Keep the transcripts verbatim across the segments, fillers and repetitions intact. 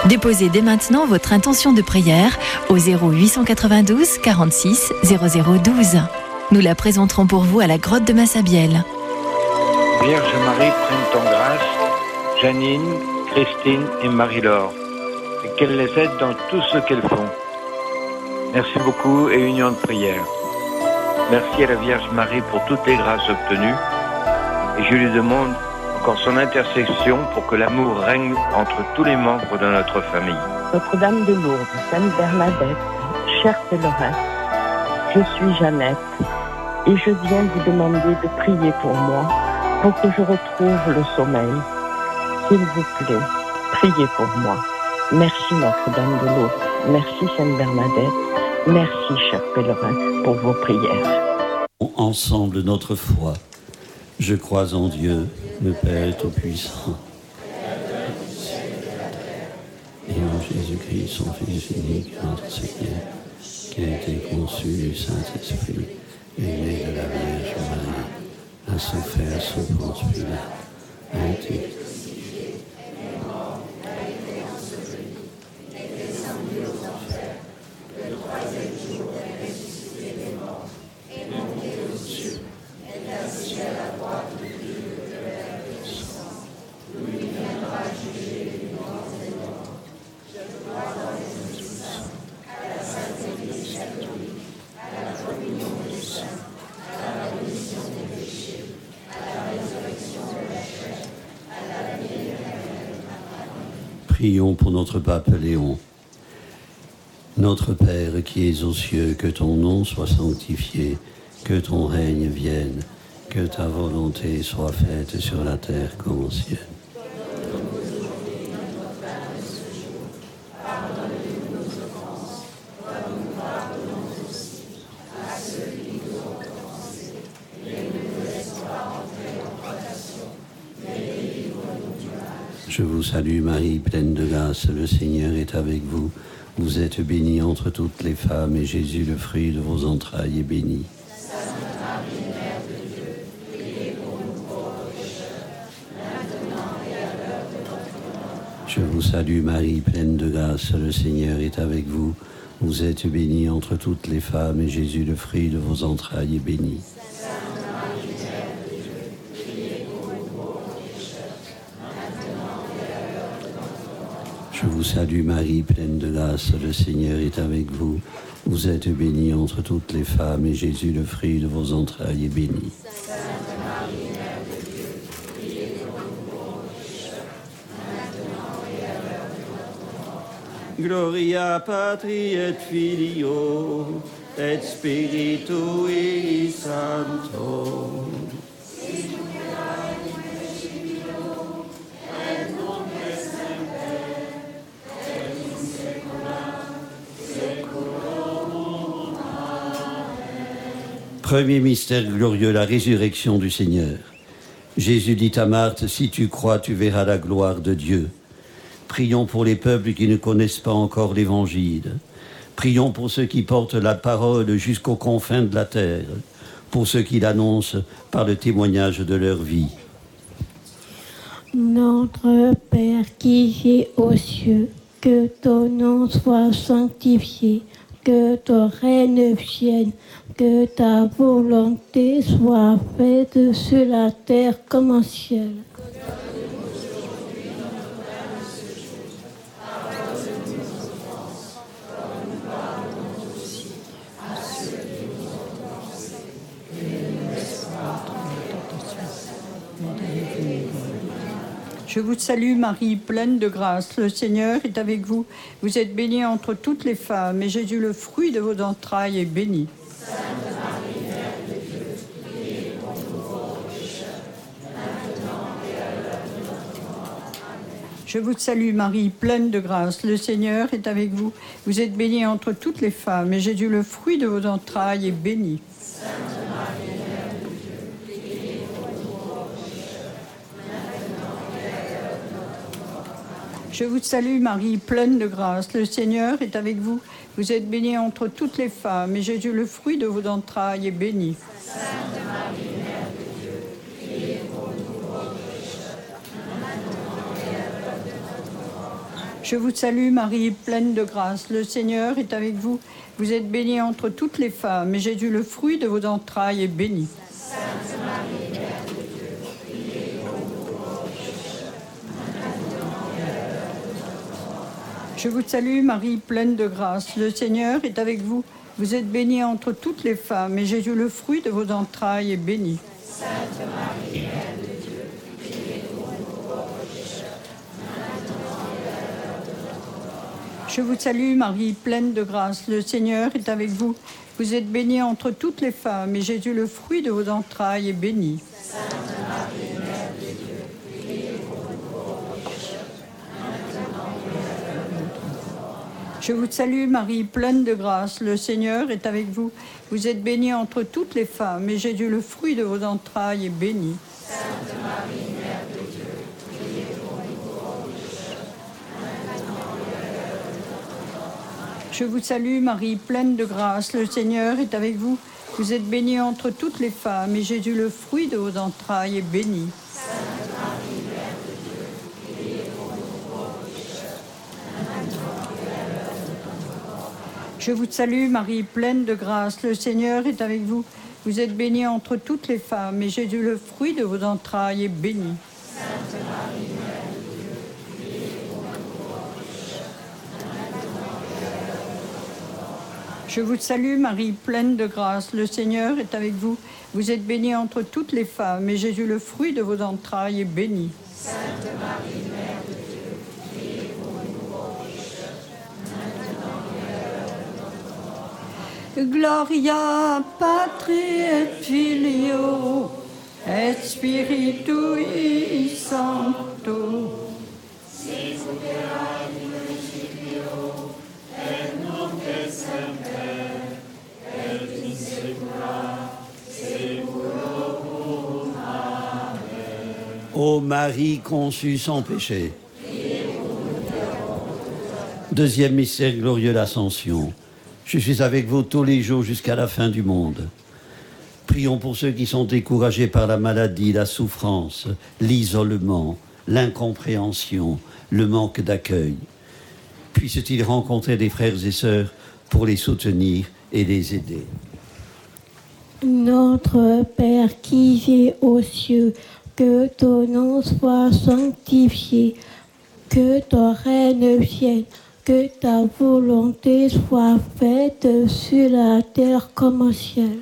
Déposez dès maintenant votre intention de prière au zéro huit cent quatre-vingt-douze quarante-six zéro zéro douze. Nous la présenterons pour vous à la grotte de Massabielle. Vierge Marie, prenne en grâce Janine, Christine et Marie-Laure, et qu'elle les aide dans tout ce qu'elles font. Merci beaucoup et union de prière. Merci à la Vierge Marie pour toutes les grâces obtenues, et je lui demande encore son intercession pour que l'amour règne entre tous les membres de notre famille. Notre-Dame de Lourdes, Sainte Bernadette, chers pèlerins, je suis Jeannette et je viens vous demander de prier pour moi, pour que je retrouve le sommeil. S'il vous plaît, priez pour moi. Merci Notre-Dame de Lourdes, merci Sainte Bernadette, merci chers pèlerins pour vos prières. Ensemble notre foi. Je crois en Dieu, le Père Tout-Puissant, et en Jésus-Christ, son Fils unique, notre Seigneur, qui a été conçu du Saint-Esprit, et né de la Vierge Marie, a souffert sous Ponce Pilate, a été Prions pour notre pape Léon. Notre Père qui es aux cieux, que ton nom soit sanctifié, que ton règne vienne, que ta volonté soit faite sur la terre comme au ciel. Je vous salue Marie, pleine de grâce, le Seigneur est avec vous. Vous êtes bénie entre toutes les femmes, et Jésus, le fruit de vos entrailles, est béni. Sainte Marie, Mère de Dieu, priez pour nous pauvres pécheurs, maintenant et à l'heure de notre mort. Je vous salue Marie, pleine de grâce, le Seigneur est avec vous. Vous êtes bénie entre toutes les femmes, et Jésus, le fruit de vos entrailles, est béni. Je vous salue Marie, pleine de grâce, le Seigneur est avec vous. Vous êtes bénie entre toutes les femmes, et Jésus, le fruit de vos entrailles, est béni. Sainte Marie, Mère de Dieu, priez pour nous pauvres pécheurs, maintenant et à l'heure de notre mort. Gloria Patri et Filio et Spiritui Sancto. Premier mystère glorieux, la résurrection du Seigneur. Jésus dit à Marthe, si tu crois, tu verras la gloire de Dieu. Prions pour les peuples qui ne connaissent pas encore l'Évangile. Prions pour ceux qui portent la parole jusqu'aux confins de la terre, pour ceux qui l'annoncent par le témoignage de leur vie. Notre Père qui es aux cieux, que ton nom soit sanctifié, que ton règne vienne, que ta volonté soit faite sur la terre comme au ciel. Je vous salue Marie, pleine de grâce, le Seigneur est avec vous. Vous êtes bénie entre toutes les femmes, et Jésus, le fruit de vos entrailles, est béni. Sainte Marie, Mère de Dieu, priez pour nous pauvres pécheurs, maintenant et à l'heure de notre mort. Amen. Je vous salue Marie, pleine de grâce, le Seigneur est avec vous. Vous êtes bénie entre toutes les femmes, et Jésus, le fruit de vos entrailles, est béni. Sainte Marie, Mère de Dieu, priez pour nous pauvres pécheurs, maintenant et à l'heure de notre mort. Amen. Je vous salue Marie, pleine de grâce, le Seigneur est avec vous. Vous êtes bénie entre toutes les femmes, et Jésus, le fruit de vos entrailles, est béni. Sainte Marie, Mère de Dieu, priez pour nous pauvres pécheurs, maintenant et à l'heure de notre mort. Amen. Je vous salue Marie, pleine de grâce, le Seigneur est avec vous. Vous êtes bénie entre toutes les femmes, et Jésus, le fruit de vos entrailles, est béni. Sainte Marie, Mère de Dieu, priez pour nous pauvres pécheurs, maintenant et à l'heure de notre mort. Je vous salue Marie, pleine de grâce, le Seigneur est avec vous. Vous êtes bénie entre toutes les femmes, et Jésus, le fruit de vos entrailles, est béni. Sainte Marie, Mère de Dieu, priez pour nous pauvres pécheurs, maintenant et à l'heure de notre mort. Je vous salue Marie, pleine de grâce, le Seigneur est avec vous. Vous êtes bénie entre toutes les femmes, et Jésus, le fruit de vos entrailles, est béni. Sainte Marie, Mère de Dieu, priez pour nous pauvres pécheurs, maintenant et à l'heure de notre mort. Je vous salue Marie, pleine de grâce, le Seigneur est avec vous. Vous êtes bénie entre toutes les femmes, et Jésus, le fruit de vos entrailles, est béni. Sainte Marie, Mère de Dieu, priez pour nous pauvres pécheurs, maintenant et à l'heure de notre mort. Je vous salue Marie, pleine de grâce, le Seigneur est avec vous. Vous êtes bénie entre toutes les femmes, et Jésus, le fruit de vos entrailles, est béni. Sainte Marie, Mère de Dieu, priez pour nous pauvres pécheurs, maintenant et à l'heure de notre mort. Je vous salue Marie, pleine de grâce, le Seigneur est avec vous. Vous êtes bénie entre toutes les femmes, et Jésus, le fruit de vos entrailles, est béni. Sainte Marie, Mère de Dieu, priez pour nous pauvres pécheurs, maintenant et à l'heure de notre mort. Je vous salue Marie, pleine de grâce, le Seigneur est avec vous. Vous êtes bénie entre toutes les femmes, et Jésus, le fruit de vos entrailles, est béni. Sainte Marie, Mère de Dieu, priez pour nous pauvres pécheurs, maintenant et à l'heure de notre mort. Gloria Patri et Filio et Spiritui Sancto. Ô Marie conçue sans péché. Deuxième mystère glorieux, l'Ascension. Je suis avec vous tous les jours jusqu'à la fin du monde. Prions pour ceux qui sont découragés par la maladie, la souffrance, l'isolement, l'incompréhension, le manque d'accueil. Puissent-ils rencontrer des frères et sœurs pour les soutenir et les aider. Notre Père qui es aux cieux, que ton nom soit sanctifié, que ton règne vienne, que ta volonté soit faite sur la terre comme au ciel.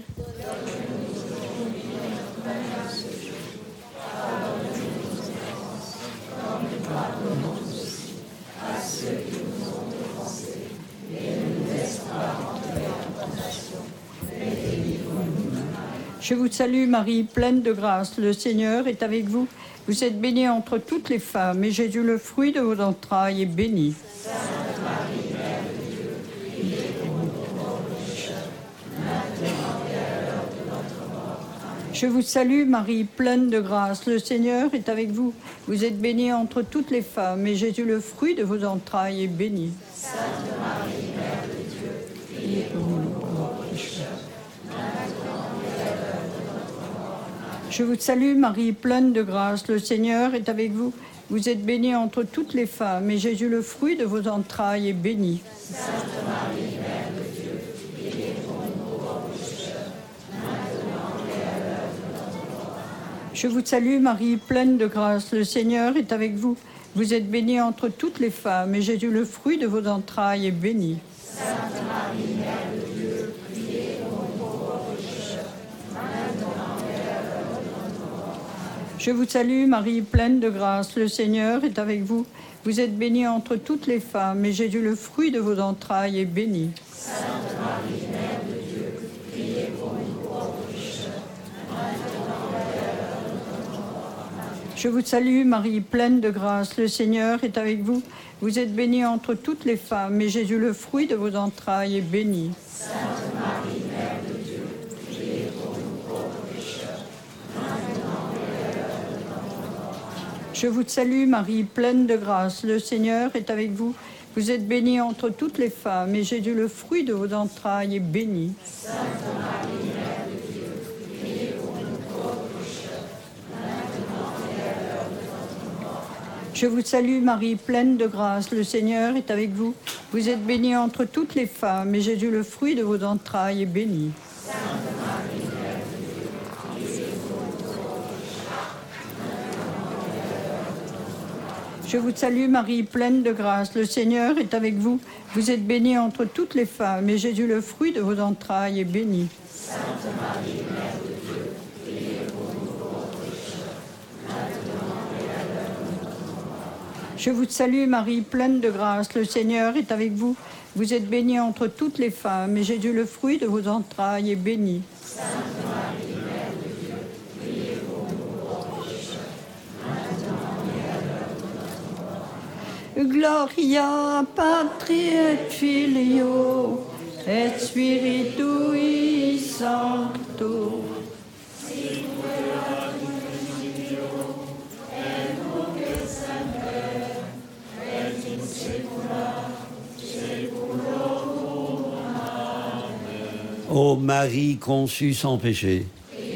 Je vous salue Marie, pleine de grâce, le Seigneur est avec vous. Vous êtes bénie entre toutes les femmes, et Jésus, le fruit de vos entrailles, est béni. Sainte Marie, Mère de Dieu, priez pour nous pauvres pécheurs, maintenant et à l'heure de notre mort. Amen. Je vous salue Marie, pleine de grâce, le Seigneur est avec vous. Vous êtes bénie entre toutes les femmes, et Jésus, le fruit de vos entrailles, est béni. Sainte Marie, Mère de Dieu, priez pour nous pauvres pécheurs, maintenant et à l'heure de notre mort. Amen. Je vous salue Marie, pleine de grâce, le Seigneur est avec vous. Vous êtes bénie entre toutes les femmes, et Jésus, le fruit de vos entrailles, est béni. Sainte Marie, Mère de Dieu, priez pour nous pauvres pécheurs, maintenant et à l'heure de notre mort. Amen. Je vous salue Marie, pleine de grâce, le Seigneur est avec vous. Vous êtes bénie entre toutes les femmes, et Jésus, le fruit de vos entrailles, est béni. Sainte Marie, Mère de Dieu, priez pour nous pauvres pécheurs, maintenant et à l'heure de notre mort. Amen. Je vous salue Marie, pleine de grâce, le Seigneur est avec vous. Vous êtes bénie entre toutes les femmes, et Jésus, le fruit de vos entrailles, est béni. Sainte Marie, Mère de Dieu, priez pour nous pauvres pécheurs, maintenant et à l'heure de notre mort. Amen. Je vous salue Marie, pleine de grâce, le Seigneur est avec vous. Vous êtes bénie entre toutes les femmes, et Jésus, le fruit de vos entrailles, est béni. Sainte Marie, Mère de Dieu, priez pour nous pauvres pécheurs, maintenant et à l'heure de notre mort. Amen. Je vous salue Marie, pleine de grâce, le Seigneur est avec vous. Vous êtes bénie entre toutes les femmes, et Jésus, le fruit de vos entrailles, est béni. Sainte Marie, Mère de Dieu, priez pour nous pauvres pécheurs, maintenant et à l'heure de notre mort. Amen. Je vous salue Marie, pleine de grâce, le Seigneur est avec vous. Vous êtes bénie entre toutes les femmes, et Jésus, le fruit de vos entrailles, est béni. Sainte Marie, Mère de Dieu, priez pour nous pauvres pécheurs, maintenant et à l'heure de notre mort. Je vous salue Marie, pleine de grâce, le Seigneur est avec vous. Vous êtes bénie entre toutes les femmes, et Jésus, le fruit de vos entrailles, est béni. Sainte Marie, Mère de Dieu, priez pour nous pauvres pécheurs, maintenant et à l'heure de notre mort. Je vous salue Marie, pleine de grâce, le Seigneur est avec vous. Vous êtes bénie entre toutes les femmes, et Jésus, le fruit de vos entrailles, est béni. Sainte Marie, Mère de Dieu, priez pour nous pauvres pécheurs, maintenant et à l'heure de notre mort. Gloria Patri et Filio et Spiritui Sancto. Ô Marie conçue sans péché.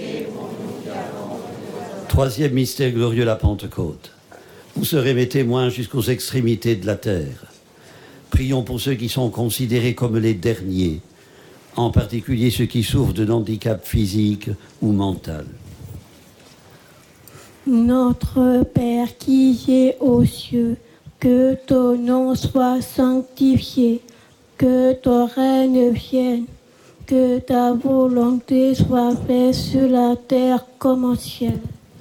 Troisième mystère glorieux, la Pentecôte. Vous serez mes témoins jusqu'aux extrémités de la terre. Prions pour ceux qui sont considérés comme les derniers, en particulier ceux qui souffrent de handicap physique ou mental. Notre Père qui es aux cieux, que ton nom soit sanctifié, que ton règne vienne, que ta volonté soit faite sur la terre comme au ciel.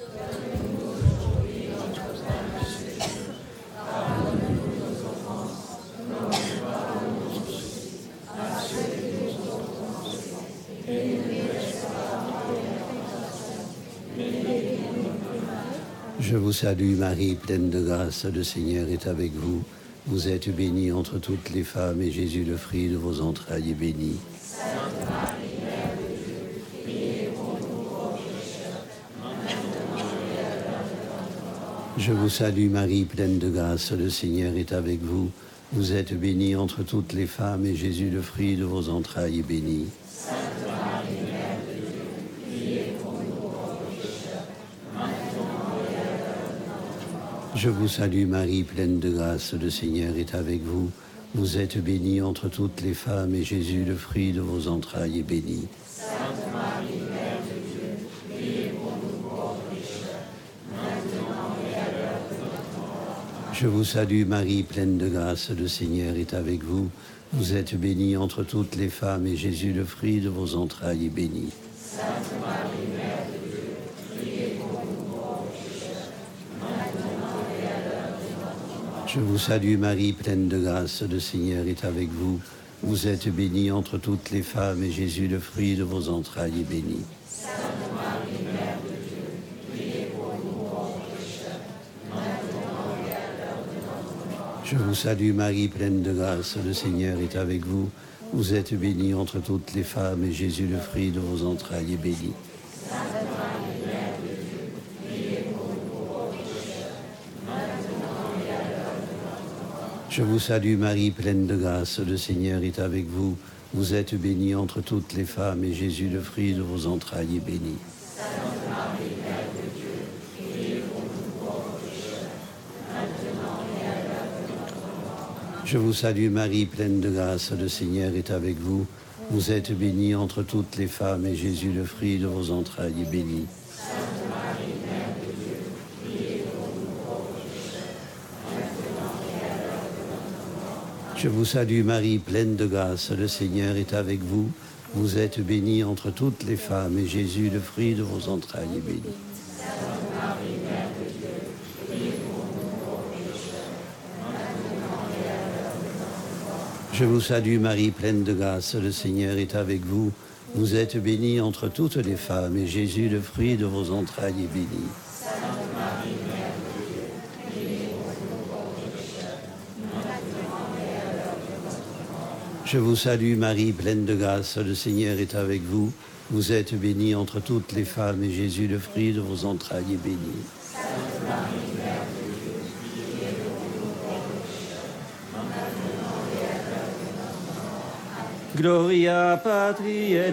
Je vous salue Marie, pleine de grâce, le Seigneur est avec vous. Vous êtes bénie entre toutes les femmes, et Jésus, le fruit de vos entrailles, est béni. Sainte Marie, Mère de Dieu, priez pour nous pauvres pécheurs, maintenant et à l'heure de notre mort. Je vous salue Marie, pleine de grâce, le Seigneur est avec vous. Vous êtes bénie entre toutes les femmes, et Jésus, le fruit de vos entrailles, est béni. Sainte Marie, Mère de Dieu, priez pour nous pauvres pécheurs, maintenant et à l'heure de notre mort. Je vous salue Marie, pleine de grâce, le Seigneur est avec vous. Vous êtes bénie entre toutes les femmes, et Jésus, le fruit de vos entrailles, est béni. Sainte Marie, Mère de Dieu, priez pour nous pauvres pécheurs, maintenant et à l'heure de notre mort. Je vous salue Marie, pleine de grâce, le Seigneur est avec vous. Vous êtes bénie entre toutes les femmes, et Jésus, le fruit de vos entrailles, est béni. Sainte Marie, Mère de Dieu, priez pour nous pauvres pécheurs, maintenant et à l'heure de notre mort. Je vous salue Marie, pleine de grâce, le Seigneur est avec vous. Vous êtes bénie entre toutes les femmes, et Jésus, le fruit de vos entrailles, est béni. Sainte Marie, Mère de Dieu, priez pour nous pauvres pécheurs, maintenant et à l'heure de notre mort. Je vous salue Marie, pleine de grâce, le Seigneur est avec vous. Vous êtes bénie entre toutes les femmes, et Jésus, le fruit de vos entrailles, est béni. Sainte Marie, Mère de Dieu, priez pour nous pauvres pécheurs, maintenant et à l'heure de notre mort. Je vous salue Marie, pleine de grâce, le Seigneur est avec vous. Vous êtes bénie entre toutes les femmes, et Jésus, le fruit de vos entrailles, est béni. Sainte Marie, Mère de Dieu, priez pour nous pauvres pécheurs, maintenant et à l'heure de notre mort. Je vous salue Marie, pleine de grâce, le Seigneur est avec vous. Vous êtes bénie entre toutes les femmes, et Jésus, le fruit de vos entrailles, est béni. Sainte Marie, Mère de Dieu, priez pour nous pauvres pécheurs, maintenant et à l'heure de notre mort. Je vous salue Marie, pleine de grâce, le Seigneur est avec vous. Vous êtes bénie entre toutes les femmes, et Jésus, le fruit de vos entrailles, est béni. Sainte Marie, Mère de Dieu, priez pour nous pauvres pécheurs, maintenant et à l'heure de notre mort. Je vous salue Marie, pleine de grâce, le Seigneur est avec vous. Vous êtes bénie entre toutes les femmes, et Jésus, le fruit de vos entrailles, est béni. Sainte Marie, Mère de Dieu, priez pour nous pauvres pécheurs, maintenant et à l'heure de notre mort. Je vous salue Marie, pleine de grâce, le Seigneur est avec vous. Vous êtes bénie entre toutes les femmes, et Jésus, le fruit de vos entrailles, est béni. Sainte Marie, Mère de Dieu, priez pour nous pauvres pécheurs, maintenant et à l'heure de notre mort. Gloria Patri et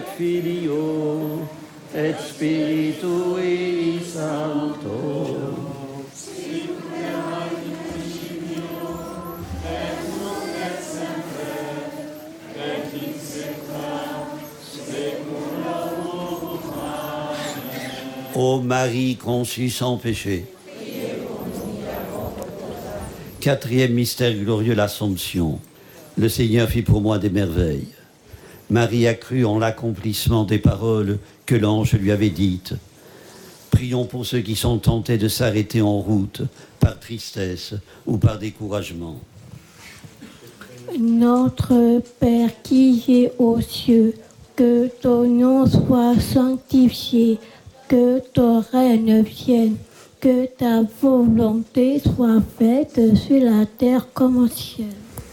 Filio et Spiritui Sancto. Sicut erat in Ô Marie conçue sans péché. Quatrième mystère glorieux, l'Assomption. Le Seigneur fit pour moi des merveilles. Marie a cru en l'accomplissement des paroles que l'ange lui avait dites. Prions pour ceux qui sont tentés de s'arrêter en route par tristesse ou par découragement. Notre Père qui es aux cieux, que ton nom soit sanctifié, que ton règne vienne, que ta volonté soit faite sur la terre comme au ciel.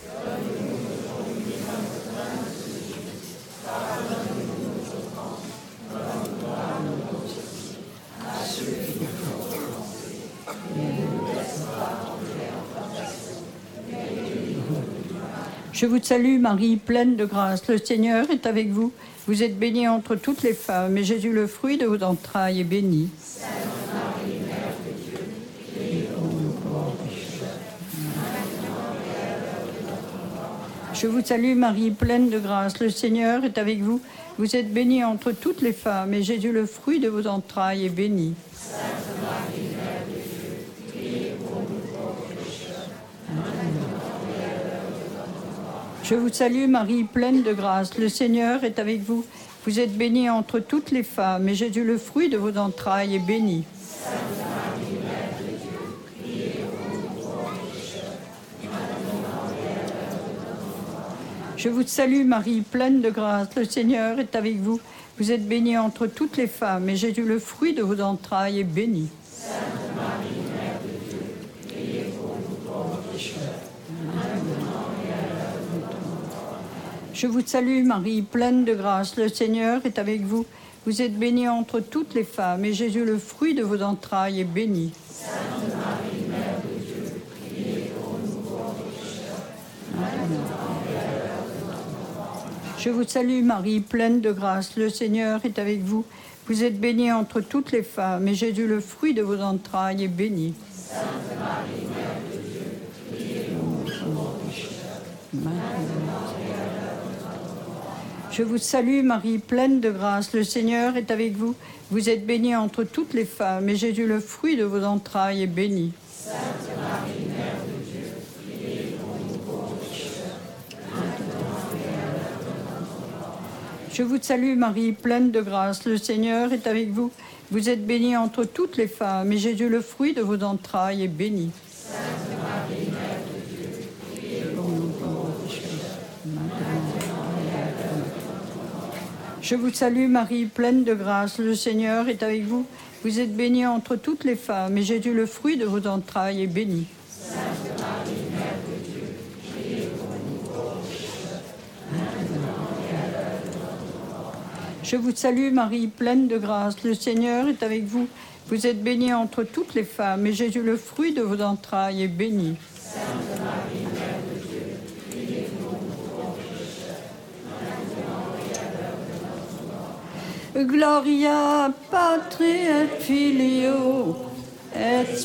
Je vous salue Marie, pleine de grâce. Le Seigneur est avec vous. Vous êtes bénie entre toutes les femmes, et Jésus, le fruit de vos entrailles, est béni. Sainte Marie, Mère de Dieu, priez pour nous pauvres pécheurs, maintenant et à l'heure de notre mort. Je vous salue Marie, pleine de grâce. Le Seigneur est avec vous. Vous êtes bénie entre toutes les femmes, et Jésus, le fruit de vos entrailles, est béni. Sainte Marie, Mère de Dieu, priez pour nous pauvres pécheurs, maintenant et à l'heure de notre mort. Je vous salue Marie, pleine de grâce. Le Seigneur est avec vous. Vous êtes bénie entre toutes les femmes, et Jésus, le fruit de vos entrailles, est béni. Sainte Marie, Mère de Dieu, priez pour nous pauvres pécheurs, maintenant et à l'heure de notre mort. Je vous salue Marie, pleine de grâce. Le Seigneur est avec vous. Vous êtes bénie entre toutes les femmes, et Jésus, le fruit de vos entrailles, est béni. Sainte Marie, Mère de Dieu, priez pour nous pauvres pécheurs, maintenant et à l'heure de notre mort. Je vous salue Marie, pleine de grâce. Le Seigneur est avec vous. Vous êtes bénie entre toutes les femmes, et Jésus, le fruit de vos entrailles, est béni. Sainte Marie, Mère de Dieu, priez pour nous pauvres pécheurs, maintenant et à l'heure de notre mort. Je vous salue Marie, pleine de grâce. Le Seigneur est avec vous. Vous êtes bénie entre toutes les femmes, et Jésus, le fruit de vos entrailles, est béni. Sainte Marie, Mère de Dieu, priez pour nous pauvres pécheurs, maintenant et à l'heure de notre mort. Je vous salue Marie, pleine de grâce. Le Seigneur est avec vous. Vous êtes bénie entre toutes les femmes, et Jésus, le fruit de vos entrailles, est béni. Sainte Marie, Mère de Dieu, priez pour nous pauvres pécheurs, maintenant et à l'heure de notre mort. Je vous salue Marie, pleine de grâce. Le Seigneur est avec vous. Vous êtes bénie entre toutes les femmes, et Jésus, le fruit de vos entrailles, est béni. Sainte Marie, Mère de Dieu, priez pour nous pauvres pécheurs, maintenant et à l'heure de notre mort. Je vous salue Marie, pleine de grâce. Le Seigneur est avec vous. Vous êtes bénie entre toutes les femmes, et Jésus, le fruit de vos entrailles, est béni. Sainte Marie, Mère de Dieu, priez pour nous pauvres pécheurs, maintenant et à l'heure de notre mort. Je vous salue Marie, pleine de grâce. Le Seigneur est avec vous. Vous êtes bénie entre toutes les femmes, et Jésus, le fruit de vos entrailles, est béni. Sainte Marie, Mère de Dieu, priez pour nous pauvres pécheurs, maintenant et à l'heure de notre mort. Gloria Patri et Filio et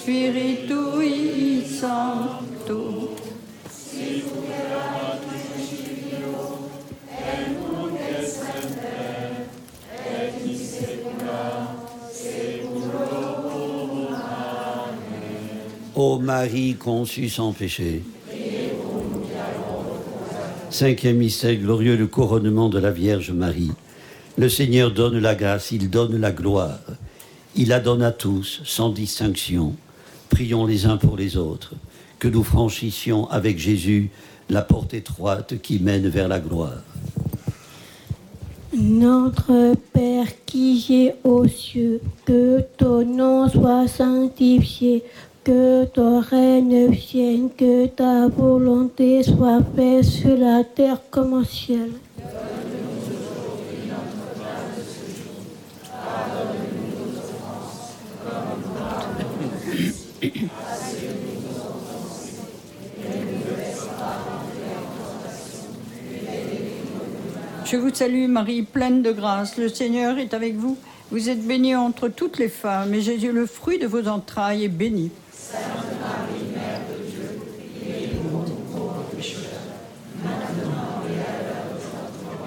Spiritui Sancto. Ô Marie conçue sans péché. Cinquième mystère glorieux, le couronnement de la Vierge Marie. Le Seigneur donne la grâce, il donne la gloire. Il la donne à tous, sans distinction. Prions les uns pour les autres, que nous franchissions avec Jésus la porte étroite qui mène vers la gloire. Notre Père qui es aux cieux, que ton nom soit sanctifié, que ton règne vienne, que ta volonté soit faite sur la terre comme au ciel. Je vous salue Marie, pleine de grâce. Le Seigneur est avec vous. Vous êtes bénie entre toutes les femmes, et Jésus, le fruit de vos entrailles, est béni. Sainte Marie, Mère de Dieu, priez pour nous pauvres pécheurs, maintenant et à l'heure de notre mort.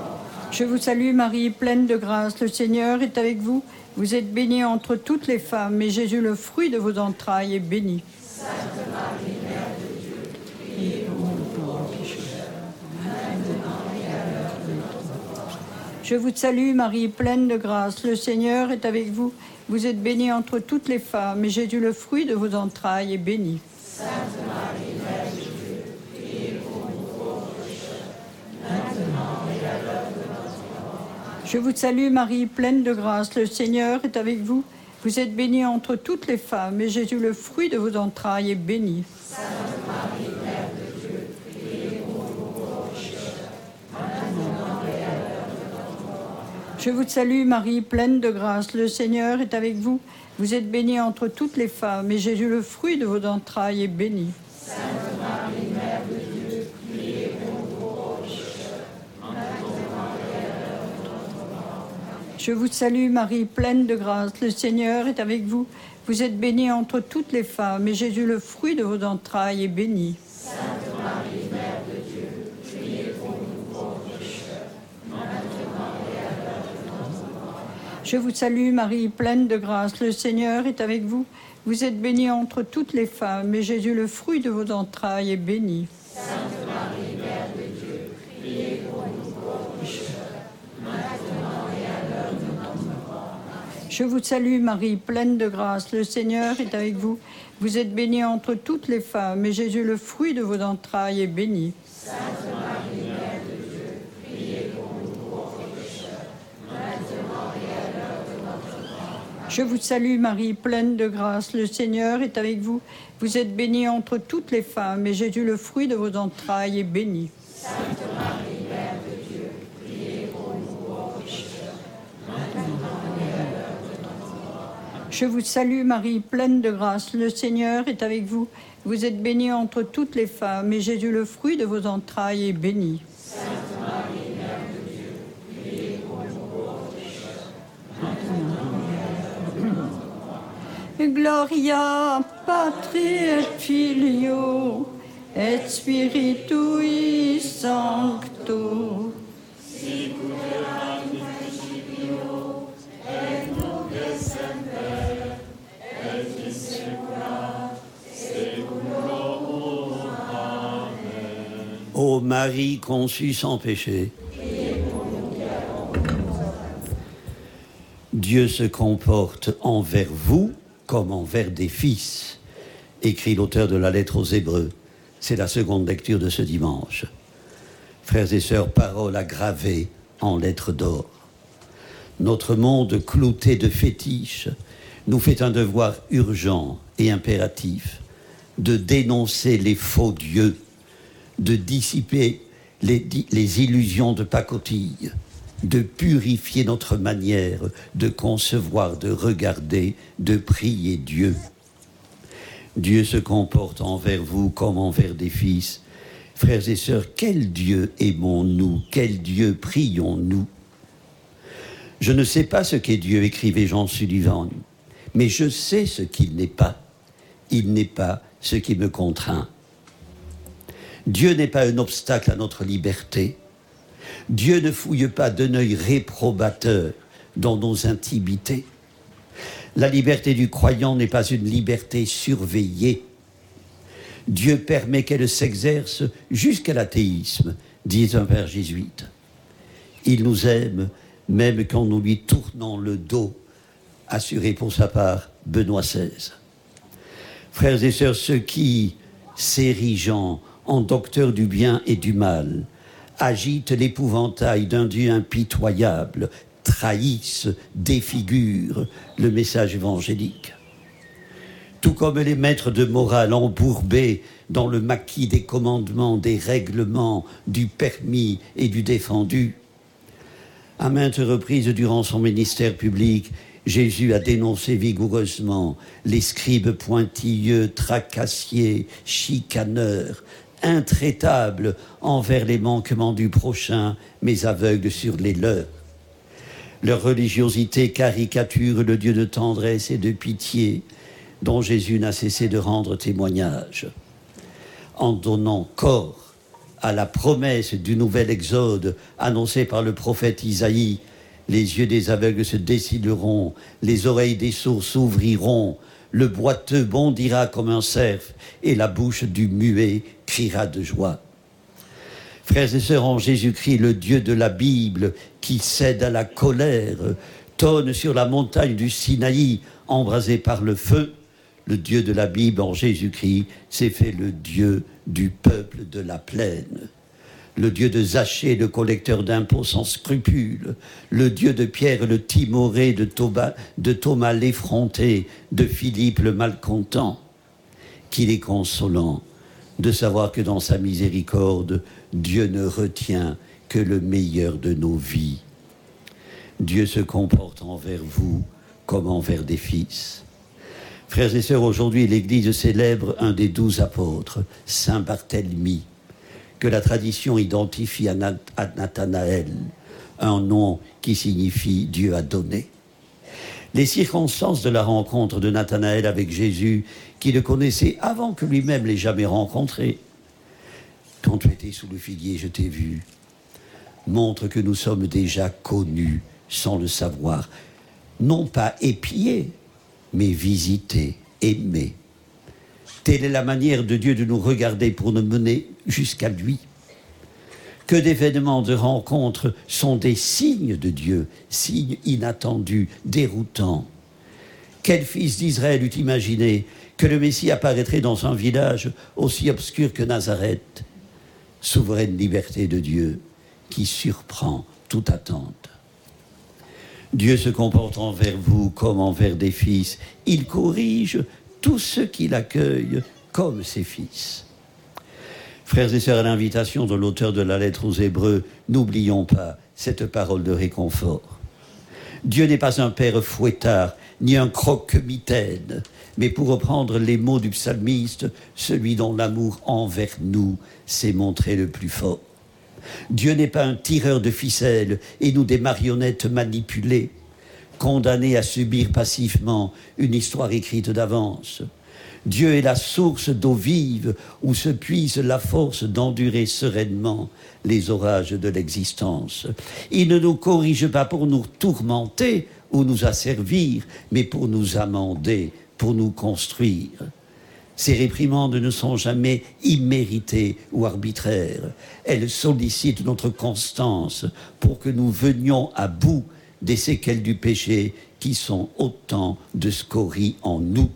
Je vous salue Marie, pleine de grâce, le Seigneur est avec vous. Vous êtes bénie entre toutes les femmes, et Jésus, le fruit de vos entrailles, est béni. Sainte Marie, Mère de Dieu, priez pour nous pauvres pécheurs, maintenant et à l'heure de notre mort. Je vous salue Marie, pleine de grâce, le Seigneur est avec vous. Vous êtes bénie entre toutes les femmes, et Jésus, le fruit de vos entrailles, est béni. Sainte Marie, Mère de Dieu, priez pour nous pauvres pécheurs, maintenant et à l'heure de notre mort. Je vous salue Marie, pleine de grâce, le Seigneur est avec vous. Vous êtes bénie entre toutes les femmes, et Jésus, le fruit de vos entrailles, est béni. Sainte Marie, Mère de Dieu, priez pour nous pauvres pécheurs, maintenant et à l'heure de notre mort. Je vous salue Marie, pleine de grâce, le Seigneur est avec vous. Vous êtes bénie entre toutes les femmes, et Jésus, le fruit de vos entrailles, est béni. Sainte Marie, Mère de Dieu, priez pour nous pauvres pécheurs, maintenant et à l'heure de notre mort. Je vous salue Marie, pleine de grâce, le Seigneur est avec vous. Vous êtes bénie entre toutes les femmes, et Jésus, le fruit de vos entrailles, est béni. Sainte Marie, Mère de Dieu, priez pour nous pauvres pécheurs, maintenant et à l'heure de notre mort. Je vous salue Marie, pleine de grâce, le Seigneur est avec vous. Vous êtes bénie entre toutes les femmes, et Jésus, le fruit de vos entrailles, est béni. Sainte Marie, Mère de Dieu, priez pour nous pauvres pécheurs, maintenant et à l'heure de notre mort. Je vous salue Marie, pleine de grâce, le Seigneur est avec vous. Vous êtes bénie entre toutes les femmes, et Jésus, le fruit de vos entrailles, est béni. Sainte Marie, Mère de Dieu, priez pour nous pauvres pécheurs, maintenant et à l'heure de notre mort. Je vous salue Marie, pleine de grâce, le Seigneur est avec vous. Vous êtes bénie entre toutes les femmes, et Jésus, le fruit de vos entrailles, est béni. Sainte Marie, Mère de Dieu, priez pour nous pauvres pécheurs, maintenant et à l'heure de notre mort. Je vous salue Marie, pleine de grâce, le Seigneur est avec vous. Vous êtes bénie entre toutes les femmes, et Jésus, le fruit de vos entrailles, est béni. Sainte Marie, Mère de Dieu, priez pour nous pauvres pécheurs, maintenant et à l'heure de notre mort. Gloria Patri et Filio et Spiritui Sancto. Ô Marie conçue sans péché, Dieu se comporte envers vous comme envers des fils, écrit l'auteur de la lettre aux Hébreux. C'est la seconde lecture de ce dimanche. Frères et sœurs, parole à graver en lettres d'or. Notre monde clouté de fétiches nous fait un devoir urgent et impératif de dénoncer les faux dieux, de dissiper les, les illusions de pacotille, de purifier notre manière de concevoir, de regarder, de prier Dieu. Dieu se comporte envers vous comme envers des fils. Frères et sœurs, quel Dieu aimons-nous? Quel Dieu prions-nous? Je ne sais pas ce qu'est Dieu, écrivait Jean Sullivan, mais je sais ce qu'il n'est pas. Il n'est pas ce qui me contraint. Dieu n'est pas un obstacle à notre liberté. Dieu ne fouille pas d'un œil réprobateur dans nos intimités. La liberté du croyant n'est pas une liberté surveillée. Dieu permet qu'elle s'exerce jusqu'à l'athéisme, dit un père jésuite. Il nous aime même quand nous lui tournons le dos, assuré pour sa part Benoît seize. Frères et sœurs, ceux qui, s'érigeant en docteurs du bien et du mal, agitent l'épouvantail d'un Dieu impitoyable, trahissent, défigurent le message évangélique. Tout comme les maîtres de morale embourbés dans le maquis des commandements, des règlements, du permis et du défendu. À maintes reprises durant son ministère public, Jésus a dénoncé vigoureusement les scribes pointilleux, tracassiers, chicaneurs, intraitables envers les manquements du prochain, mais aveugles sur les leurs. Leur religiosité caricature le Dieu de tendresse et de pitié dont Jésus n'a cessé de rendre témoignage. En donnant corps à la promesse du nouvel exode annoncé par le prophète Isaïe. Les yeux des aveugles se dessilleront, les oreilles des sourds s'ouvriront, le boiteux bondira comme un cerf et la bouche du muet criera de joie. Frères et sœurs en Jésus-Christ, le Dieu de la Bible qui cède à la colère, tonne sur la montagne du Sinaï embrasée par le feu. Le Dieu de la Bible en Jésus-Christ s'est fait le Dieu du peuple de la plaine. Le Dieu de Zachée, le collecteur d'impôts sans scrupules, le Dieu de Pierre le timoré, de Thomas, de Thomas l'effronté, de Philippe le malcontent, qu'il est consolant de savoir que dans sa miséricorde, Dieu ne retient que le meilleur de nos vies. Dieu se comporte envers vous comme envers des fils. Frères et sœurs, aujourd'hui, l'Église célèbre un des douze apôtres, Saint Barthélemy, que la tradition identifie à Nathanaël, un nom qui signifie « Dieu a donné ». Les circonstances de la rencontre de Nathanaël avec Jésus, qui le connaissait avant que lui-même l'ait jamais rencontré, « Quand tu étais sous le figuier, je t'ai vu », montrent que nous sommes déjà connus sans le savoir, non pas épiés, mais visités, aimés. Telle est la manière de Dieu de nous regarder pour nous mener jusqu'à lui. Que d'événements de rencontres sont des signes de Dieu, signes inattendus, déroutants. Quel fils d'Israël eût imaginé que le Messie apparaîtrait dans un village aussi obscur que Nazareth? Souveraine liberté de Dieu qui surprend toute attente. Dieu se comporte envers vous comme envers des fils. Il corrige tous ceux qui l'accueillent comme ses fils. Frères et sœurs, à l'invitation de l'auteur de la lettre aux Hébreux, n'oublions pas cette parole de réconfort. Dieu n'est pas un père fouettard, ni un croque-mitaine, mais pour reprendre les mots du psalmiste, celui dont l'amour envers nous s'est montré le plus fort. Dieu n'est pas un tireur de ficelles et nous des marionnettes manipulées, condamnées à subir passivement une histoire écrite d'avance. Dieu est la source d'eau vive où se puise la force d'endurer sereinement les orages de l'existence. Il ne nous corrige pas pour nous tourmenter ou nous asservir, mais pour nous amender, pour nous construire. Ces réprimandes ne sont jamais imméritées ou arbitraires. Elles sollicitent notre constance pour que nous venions à bout des séquelles du péché qui sont autant de scories en nous.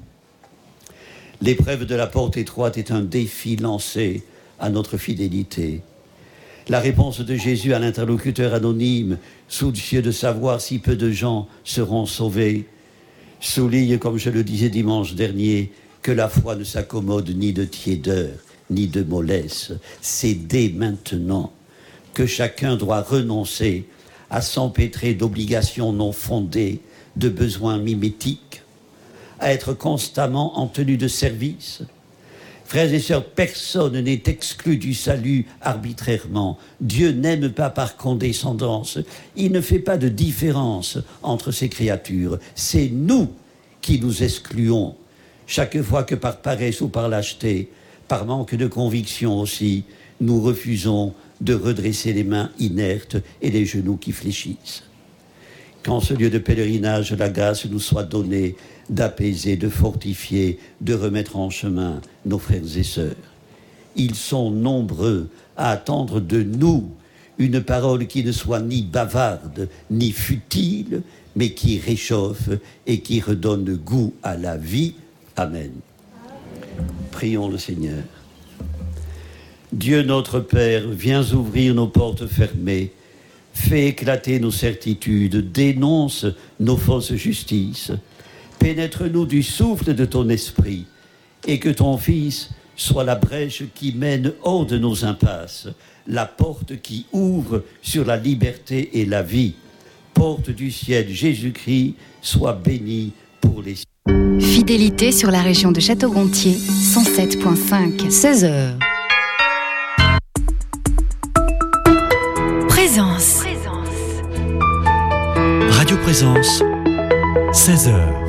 L'épreuve de la porte étroite est un défi lancé à notre fidélité. La réponse de Jésus à l'interlocuteur anonyme, soucieux de savoir si peu de gens seront sauvés, souligne, comme je le disais dimanche dernier, que la foi ne s'accommode ni de tiédeur, ni de mollesse. C'est dès maintenant que chacun doit renoncer à s'empêtrer d'obligations non fondées, de besoins mimétiques, à être constamment en tenue de service. Frères et sœurs, personne n'est exclu du salut arbitrairement. Dieu n'aime pas par condescendance. Il ne fait pas de différence entre ses créatures. C'est nous qui nous excluons. Chaque fois que par paresse ou par lâcheté, par manque de conviction aussi, nous refusons de redresser les mains inertes et les genoux qui fléchissent. Qu'en ce lieu de pèlerinage, la grâce nous soit donnée d'apaiser, de fortifier, de remettre en chemin nos frères et sœurs. Ils sont nombreux à attendre de nous une parole qui ne soit ni bavarde, ni futile, mais qui réchauffe et qui redonne goût à la vie. Amen. Prions le Seigneur. Dieu notre Père, viens ouvrir nos portes fermées, fais éclater nos certitudes, dénonce nos fausses justices, pénètre-nous du souffle de ton esprit, et que ton Fils soit la brèche qui mène hors de nos impasses, la porte qui ouvre sur la liberté et la vie. Porte du ciel, Jésus-Christ, sois béni pour les siècles. Fidélité sur la région de Château-Gontier, cent sept virgule cinq, seize heures. Présence. Radio Présence, seize heures.